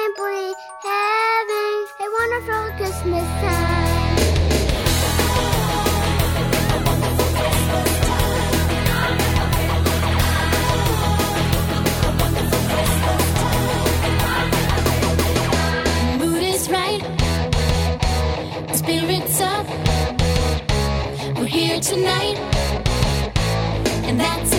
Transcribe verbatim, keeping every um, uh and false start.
simply having a wonderful Christmas time. Mood is right, spirits up. We're here tonight, and that's